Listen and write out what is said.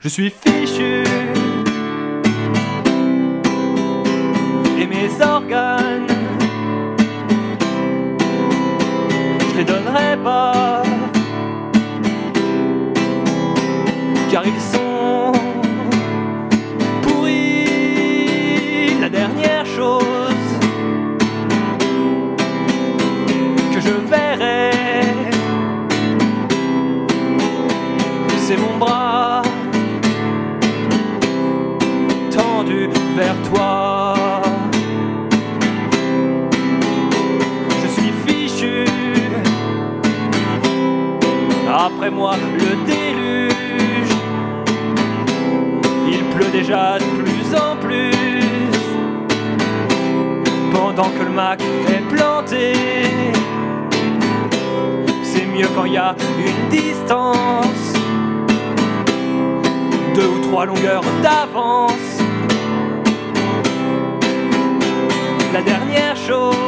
Je suis fichu et mes organes, je les donnerai pas, car ils sont pourris. La dernière chose que je verrai, c'est mon bras tendu vers toi. Je suis fichu, après moi le déluge, il pleut déjà de plus en plus, pendant que le Mac est planté. C'est mieux quand il y a une distance, 2 ou 3 longueurs d'avance. La dernière chose